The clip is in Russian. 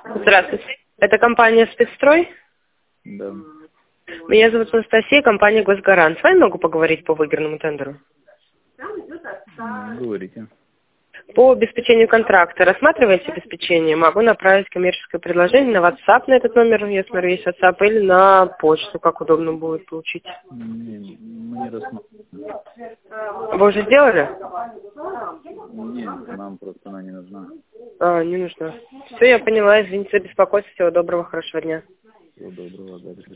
Здравствуйте. Это компания «Спецстрой». Да. Меня зовут Анастасия, компания «Госгарант». С вами могу поговорить по выигранному тендеру? Говорите. По обеспечению контракта. Рассматриваете обеспечение? Могу направить коммерческое предложение на WhatsApp на этот номер, я смотрю, есть WhatsApp, или на почту, как удобно будет получить. Мы не рассматриваем. Вы уже сделали? Нет, нам просто она не нужна. Не нужно. Все, я поняла, извините за беспокойство, всего доброго, хорошего дня. Всего доброго, да, до свидания.